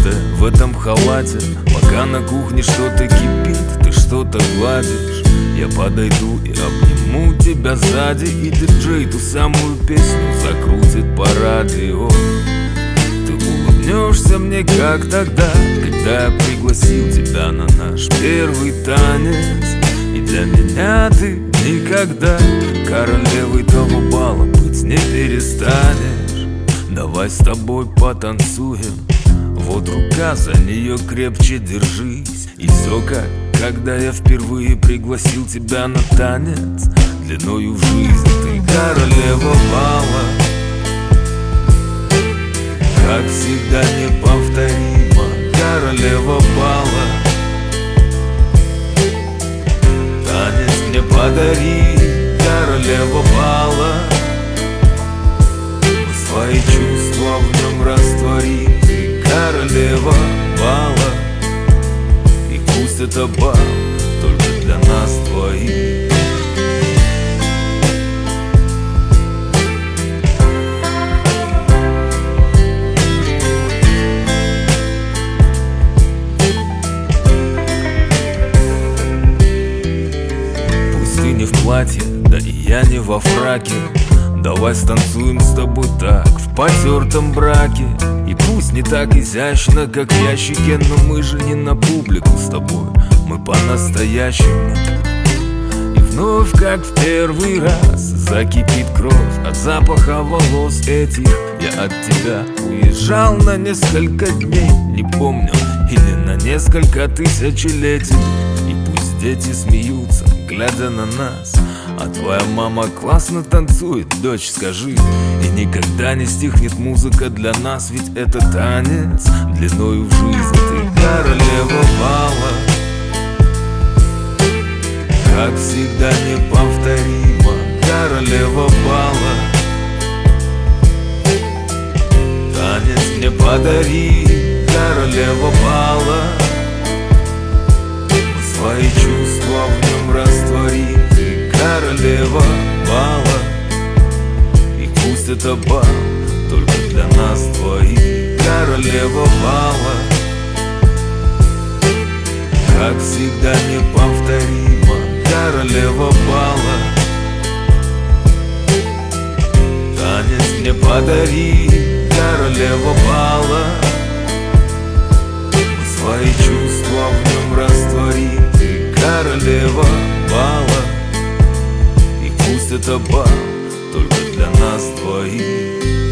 Одетая в этом халате, пока на кухне что-то кипит, ты что-то гладишь, я подойду и обниму тебя сзади, и диджей ту самую песню закрутит по радио. Ты улыбнешься мне, как тогда, когда я пригласил тебя на наш первый танец. И для меня ты никогда королевой того бала быть не перестанешь. Давай с тобой потанцуем, вот рука, за нее крепче держись. И все как, когда я впервые пригласил тебя на танец длиною в жизнь. Ты королева бала, как всегда неповторима, королева бала. Танец мне подари, королева бала. Мы свои чувства в нем растворим. Ты королева бала, и пусть это бал только для нас двоих. Ты не в платье, да и я не во фраке. Давай станцуем с тобой так, в потертом браке. И пусть не так изящно, как в ящике, но мы же не на публику с тобой, мы по-настоящему. И вновь, как в первый раз, закипит кровь от запаха волос этих. Я от тебя уезжал на несколько дней, не помню, или на несколько тысячелетий. И пусть дети смеются, глядя на нас, а твоя мама классно танцует, дочь, скажи. И никогда не стихнет музыка для нас, ведь это танец длиною в жизнь. Ты королева бала, как всегда неповторима, королева бала. Танец мне подари, королева бала. Мы свои чувства в нем растворим. Ты королева бала, и пусть это бал только для нас двоих. Королева бала, как всегда неповторима, королева бала. Танец мне подари, королева бала. Мы свои чувства в нем растворим. Ты королева бала, и пусть это бал только для нас двоих.